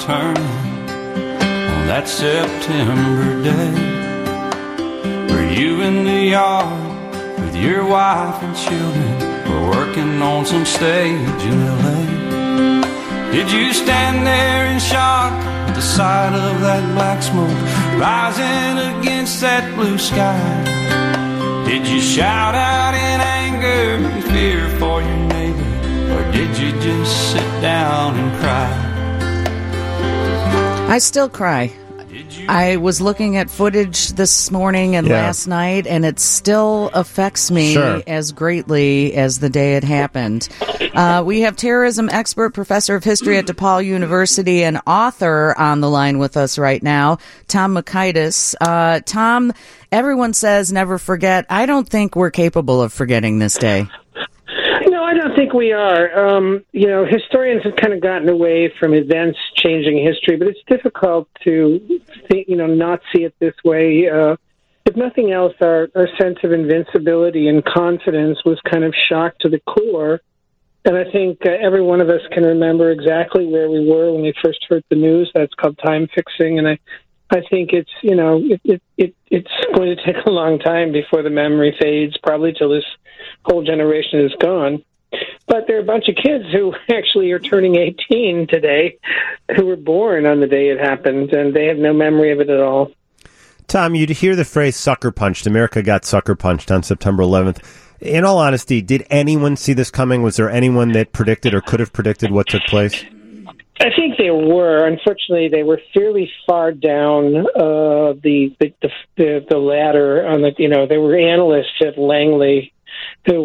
returning on that September day. Were you in the yard with your wife and children, or working on some stage in L.A.? Did you stand there in shock at the sight of that black smoke rising against that blue sky? Did you shout out in anger and fear for your neighbor, or did you just sit down and cry? I still cry. I was looking at footage this morning and last night, and it still affects me as greatly as the day it happened. We have terrorism expert, professor of history at DePaul University, and author on the line with us right now, Tom Mockaitis. Tom, everyone says never forget. I don't think we're capable of forgetting this day. No, I don't think we are. Historians have kind of gotten away from events changing history, but it's difficult to not see it this way. If nothing else, our sense of invincibility and confidence was kind of shocked to the core. And I think every one of us can remember exactly where we were when we first heard the news. That's called time fixing. And I think it's going to take a long time before the memory fades, probably till this whole generation is gone. But there are a bunch of kids who actually are turning 18 today who were born on the day it happened, and they have no memory of it at all. Tom, you'd hear the phrase sucker punched. America got sucker punched on September 11th. In all honesty, did anyone see this coming? Was there anyone that predicted or could have predicted what took place? I think there were. Unfortunately, they were fairly far down the ladder. There were analysts at Langley who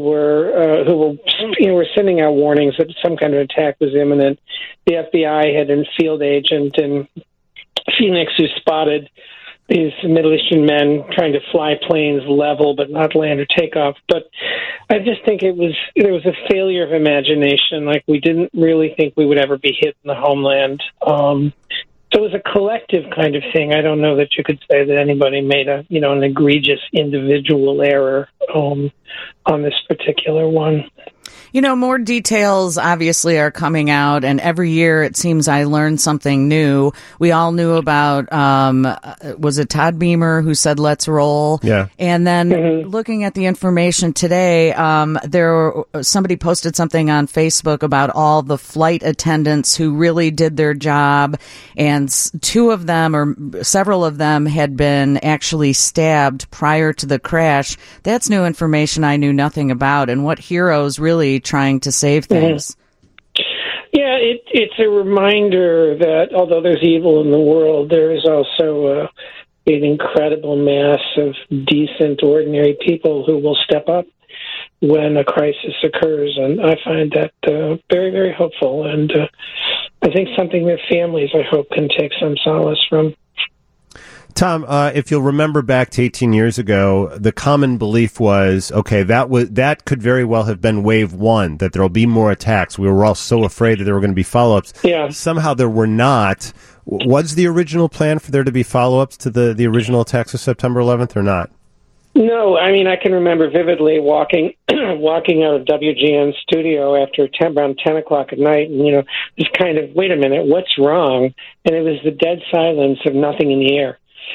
were sending out warnings that some kind of attack was imminent. The FBI had a field agent in Phoenix who spotted these Middle Eastern men trying to fly planes level but not land or take off. But I just think there was a failure of imagination. Like, we didn't really think we would ever be hit in the homeland. So it was a collective kind of thing. I don't know that you could say that anybody made an egregious individual error on this particular one. More details obviously are coming out, and every year it seems I learn something new. We all knew about, was it Todd Beamer who said, let's roll? Yeah. And then looking at the information today, somebody posted something on Facebook about all the flight attendants who really did their job, and two of them or several of them had been actually stabbed prior to the crash. That's new information I knew nothing about, and what heroes really trying to save things. Yeah, it's a reminder that although there's evil in the world, there is also an incredible mass of decent, ordinary people who will step up when a crisis occurs. And I find that very, very hopeful. And I think something that families, I hope, can take some solace from. Tom, if you'll remember back to 18 years ago, the common belief was, okay, that could very well have been wave one, that there will be more attacks. We were all so afraid that there were going to be follow-ups. Yeah. Somehow there were not. Was the original plan for there to be follow-ups to the original attacks of September 11th or not? No, I mean, I can remember vividly walking out of WGN studio after around 10 o'clock at night, and, just kind of, wait a minute, what's wrong? And it was the dead silence of nothing in the air.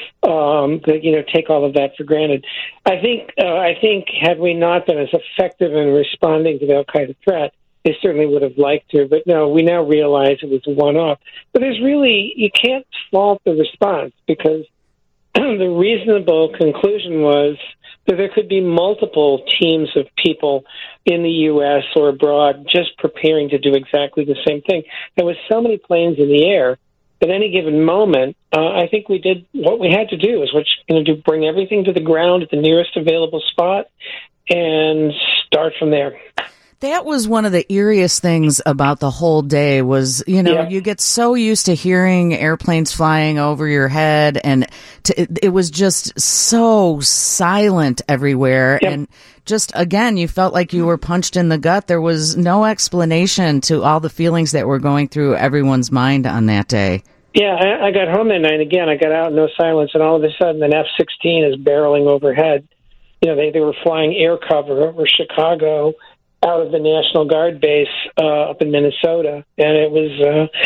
Take all of that for granted. I think had we not been as effective in responding to the Al-Qaeda threat, they certainly would have liked to. But no, we now realize it was a one-off. But you can't fault the response, because the reasonable conclusion was that there could be multiple teams of people in the U.S. or abroad just preparing to do exactly the same thing. There was so many planes in the air. At any given moment, I think we did what we had to do, is bring everything to the ground at the nearest available spot and start from there. That was one of the eeriest things about the whole day was, you get so used to hearing airplanes flying over your head, and it was just so silent everywhere. Yep. And just, again, you felt like you were punched in the gut. There was no explanation to all the feelings that were going through everyone's mind on that day. Yeah, I got home that night. Again, I got out, no silence, and all of a sudden an F-16 is barreling overhead. They were flying air cover over Chicago. out of the National Guard base up in Minnesota, and it was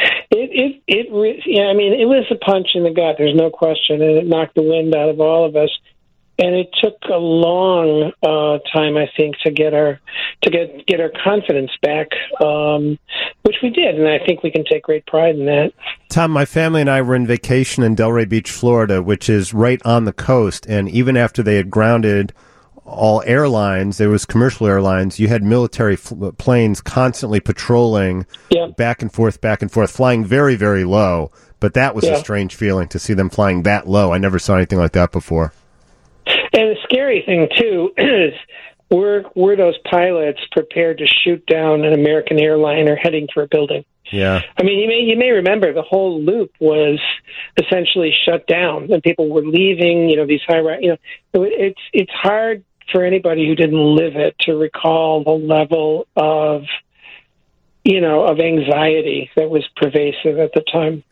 it was a punch in the gut. There's no question, and it knocked the wind out of all of us. And it took a long time, I think, to get our confidence back, which we did, and I think we can take great pride in that. Tom, my family and I were in vacation in Delray Beach, Florida, which is right on the coast, and even after they had grounded all airlines, there was commercial airlines, you had military planes constantly patrolling back and forth, flying very, very low, but that was a strange feeling to see them flying that low. I never saw anything like that before. And the scary thing, too, is were those pilots prepared to shoot down an American airliner heading for a building? Yeah. I mean, you may remember the whole loop was essentially shut down, and people were leaving, these it's hard for anybody who didn't live it to recall the level of anxiety that was pervasive at the time.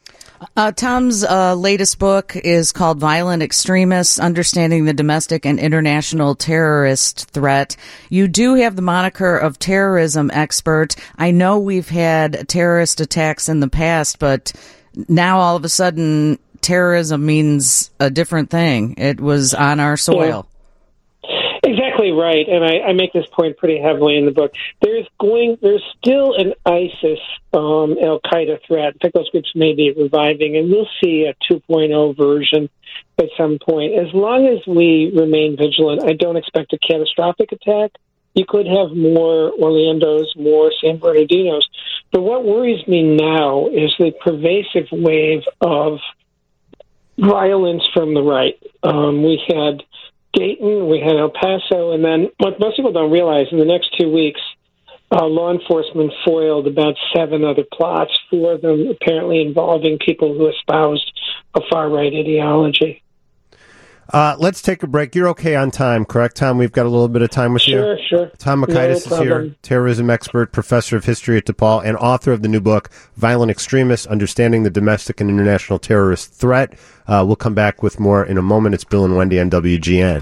Tom's latest book is called Violent Extremists, Understanding the Domestic and International Terrorist Threat. You do have the moniker of terrorism expert. I know we've had terrorist attacks in the past, but now all of a sudden terrorism means a different thing. It was on our soil. Exactly right, and I make this point pretty heavily in the book. There's still an ISIS, Al-Qaeda threat. In fact, those groups may be reviving, and we'll see a 2.0 version at some point. As long as we remain vigilant, I don't expect a catastrophic attack. You could have more Orlandos, more San Bernardinos. But what worries me now is the pervasive wave of violence from the right. We had Dayton, we had El Paso, and then what most people don't realize, in the next 2 weeks, law enforcement foiled about 7 other plots, 4 of them apparently involving people who espoused a far-right ideology. Let's take a break. You're okay on time, correct, Tom? We've got a little bit of time with you. Sure. Tom Mikitis is here, terrorism expert, professor of history at DePaul, and author of the new book, Violent Extremists, Understanding the Domestic and International Terrorist Threat. We'll come back with more in a moment. It's Bill and Wendy on WGN.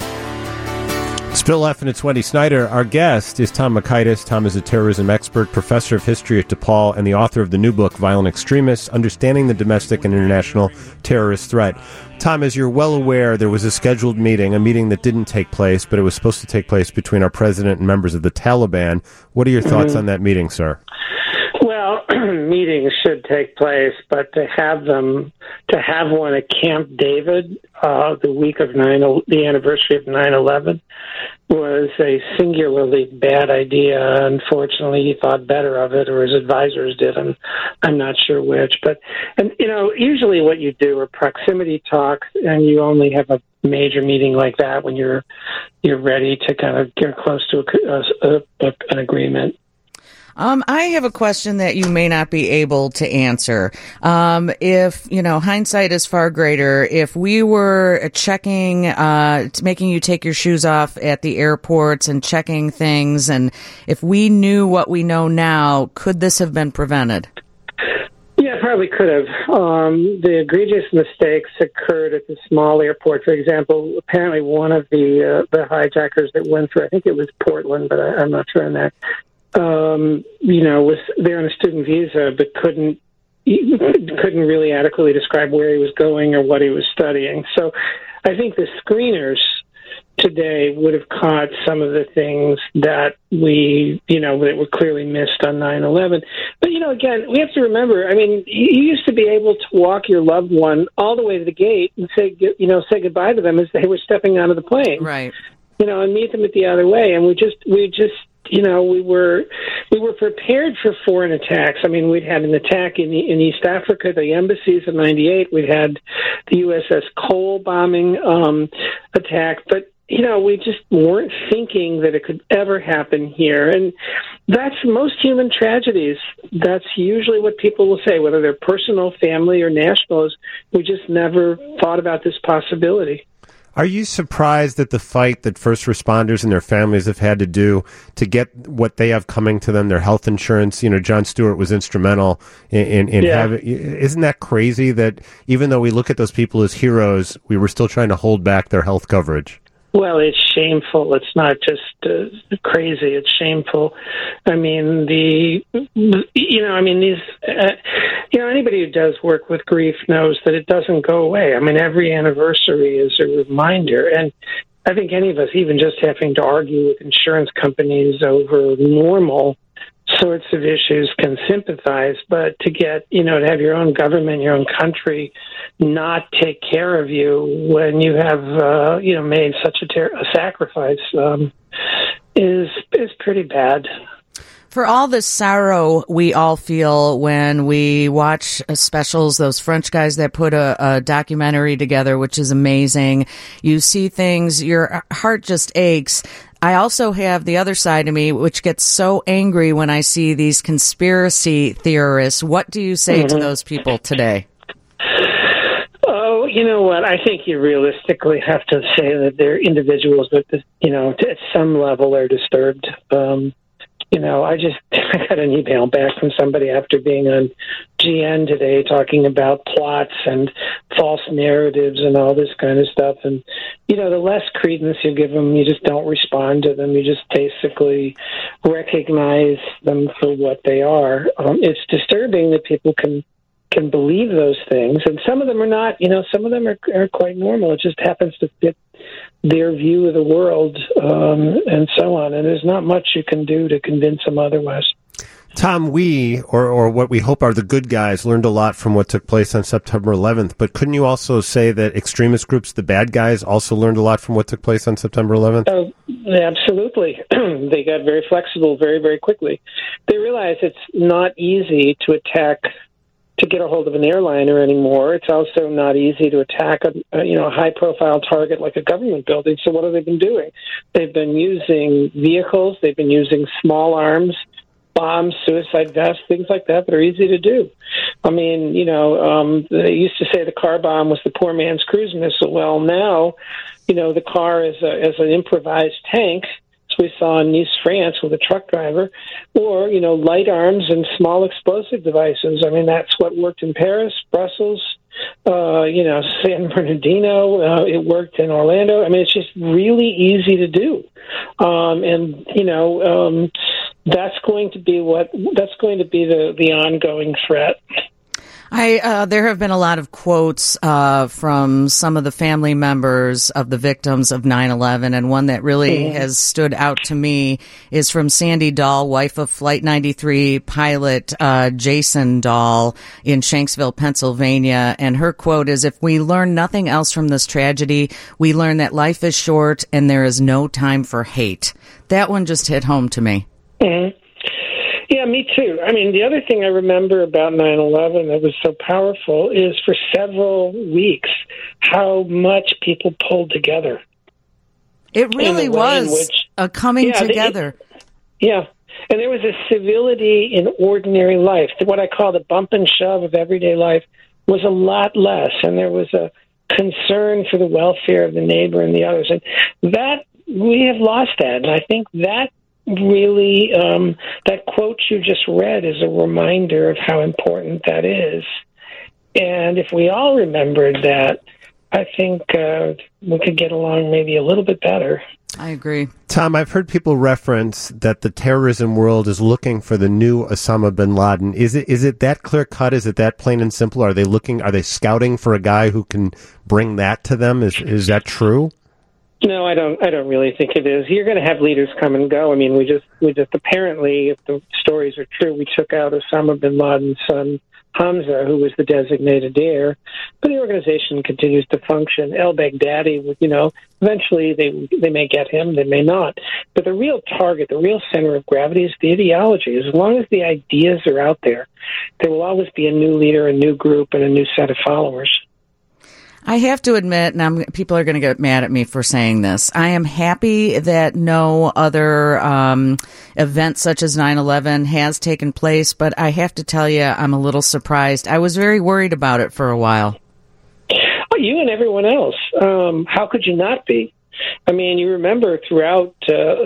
It's Bill F. and it's Wendy Snyder. Our guest is Tom Mikitis. Tom is a terrorism expert, professor of history at DePaul, and the author of the new book, Violent Extremists, Understanding the Domestic and International Terrorist Threat. Tom, as you're well aware, there was a scheduled meeting, a meeting that didn't take place, but it was supposed to take place between our president and members of the Taliban. What are your thoughts on that meeting, sir? Well, meetings should take place, but to have one at Camp David the week of the anniversary of 9/11 was a singularly bad idea. Unfortunately, he thought better of it, or his advisors did, and I'm not sure which. But usually what you do are proximity talks, and you only have a major meeting like that when you're ready to kind of get close to an agreement. I have a question that you may not be able to answer. If, hindsight is far greater, if we were checking, making you take your shoes off at the airports and checking things, and if we knew what we know now, could this have been prevented? Yeah, probably could have. The egregious mistakes occurred at the small airport. For example, apparently one of the hijackers that went through, I think it was Portland, but I'm not sure on that, was there on a student visa, but couldn't really adequately describe where he was going or what he was studying. So I think the screeners today would have caught some of the things that that were clearly missed on 9/11. But, again, we have to remember, you used to be able to walk your loved one all the way to the gate and say goodbye to them as they were stepping out of the plane. Right. And meet them at the other way. And we were prepared for foreign attacks. We'd had an attack in East Africa, the embassies in '98. We'd had the USS Cole bombing attack, but we just weren't thinking that it could ever happen here. And that's most human tragedies. That's usually what people will say, whether they're personal, family, or national, is we just never thought about this possibility. Are you surprised at the fight that first responders and their families have had to do to get what they have coming to them, their health insurance? Jon Stewart was instrumental in having. Isn't that crazy that even though we look at those people as heroes, we were still trying to hold back their health coverage? Well, it's shameful. It's not just crazy. It's shameful. I mean, anybody who does work with grief knows that it doesn't go away. I mean, every anniversary is a reminder. And I think any of us, even just having to argue with insurance companies over normal sorts of issues, can sympathize, but to get, to have your own government, your own country not take care of you when you have, made such a sacrifice is pretty bad. For all the sorrow we all feel when we watch specials, those French guys that put a documentary together, which is amazing. You see things, your heart just aches. I also have the other side of me, which gets so angry when I see these conspiracy theorists. What do you say to those people today? Oh, you know what? I think you realistically have to say that they're individuals that, at some level are disturbed. I got an email back from somebody after being on GN today talking about plots and false narratives and all this kind of stuff. And, the less credence you give them, you just don't respond to them. You just basically recognize them for what they are. It's disturbing that people can believe those things. And some of them are not, some of them are quite normal. It just happens to fit their view of the world, and so on. And there's not much you can do to convince them otherwise. Tom, or what we hope are the good guys, learned a lot from what took place on September 11th. But couldn't you also say that extremist groups, the bad guys, also learned a lot from what took place on September 11th? Oh, absolutely. They got very flexible very, very quickly. They realized it's not easy to get a hold of an airliner anymore. It's also not easy to attack a high-profile target like a government building. So what have they been doing? They've been using vehicles. They've been using small arms, bombs, suicide vests, things like that are easy to do. I mean, they used to say the car bomb was the poor man's cruise missile. Well, now, the car is an improvised tank. We saw in Nice, France, with a truck driver, or, light arms and small explosive devices. I mean, that's what worked in Paris, Brussels, San Bernardino. It worked in Orlando. I mean, it's just really easy to do. That's going to be the ongoing threat. There have been a lot of quotes from some of the family members of the victims of 9/11, and one that really has stood out to me is from Sandy Dahl, wife of Flight 93 pilot Jason Dahl in Shanksville, Pennsylvania. And her quote is, "If we learn nothing else from this tragedy, we learn that life is short and there is no time for hate." That one just hit home to me. Mm-hmm. Yeah, me too. I mean, the other thing I remember about 9/11 that was so powerful is for several weeks how much people pulled together. It really was a coming together. And there was a civility in ordinary life. What I call the bump and shove of everyday life was a lot less, and there was a concern for the welfare of the neighbor and the others. And that, we have lost that, and I think that really, that quote you just read is a reminder of how important that is. And if we all remembered that, I think we could get along maybe a little bit better. I agree. Tom, I've heard people reference that the terrorism world is looking for the new Osama bin Laden. Is it that clear cut? Is it that plain and simple? Are they scouting for a guy who can bring that to them? Is that true? No, I don't really think it is. You're going to have leaders come and go. I mean, we just apparently, if the stories are true, we took out Osama bin Laden's son, Hamza, who was the designated heir. But the organization continues to function. El-Baghdadi, eventually they may get him, they may not. But the real target, the real center of gravity is the ideology. As long as the ideas are out there will always be a new leader, a new group, and a new set of followers. I have to admit, and people are going to get mad at me for saying this, I am happy that no other event such as 9/11 has taken place, but I have to tell you, I'm a little surprised. I was very worried about it for a while. Oh, you and everyone else. How could you not be? I mean, you remember throughout,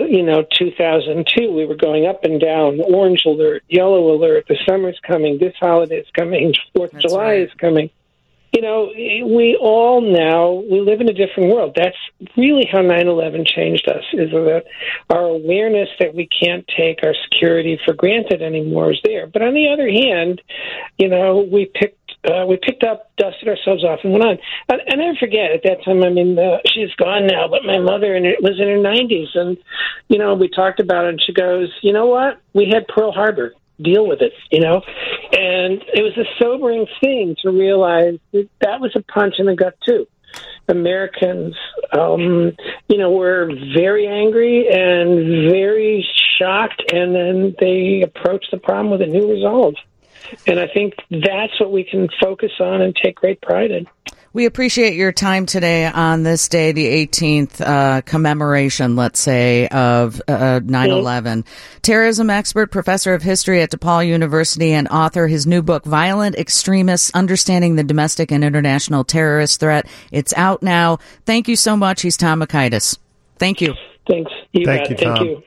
2002, we were going up and down, orange alert, yellow alert, the summer's coming, this holiday is coming, 4th of July is coming. you know, we all now, we live in a different world. That's really how 9/11 changed us, is that our awareness that we can't take our security for granted anymore is there. But on the other hand, you know, we picked up, dusted ourselves off, and went on. I never forget, at that time, I mean, she's gone now, but my mother was in her 90s, and, you know, we talked about it, and she goes, you know what? We had Pearl Harbor. Deal with it, you know? And it was a sobering thing to realize that was a punch in the gut, too. Americans, you know, were very angry and very shocked, and then they approached the problem with a new resolve. And I think that's what we can focus on and take great pride in. We appreciate your time today on this day, the 18th commemoration, let's say, of 9/11. Terrorism expert, professor of history at DePaul University, and author. His new book, Violent Extremists, Understanding the Domestic and International Terrorist Threat. It's out now. Thank you so much. He's Tom Mockaitis. Thank you. Thanks. Thank you, Tom. Thank you.